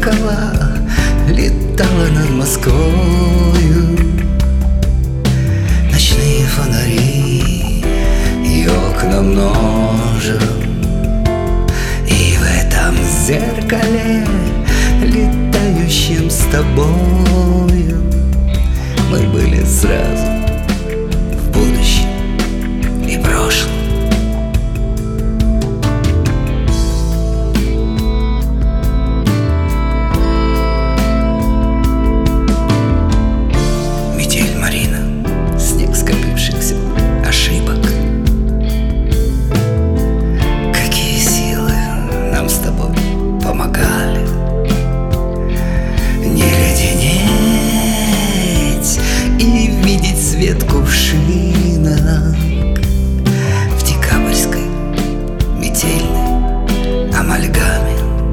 зеркало летало над Москвою. Ночные фонари и окна множество, и в этом зеркале, летающем с тобою, мы были сразу в будущем и прошлом. Метель Марина, снег скопившихся ошибок. Какие силы нам с тобой помогали не леденеть и видеть свет кувшинок в декабрьской метельной амальгаме.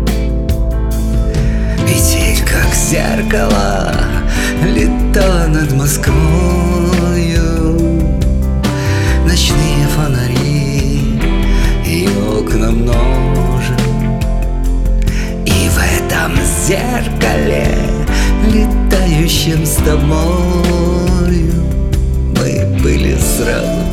Метель, как зеркало, летала над Москвою. Ночные фонари и окна множество, и в этом зеркале, летающем с тобою, мы были сразу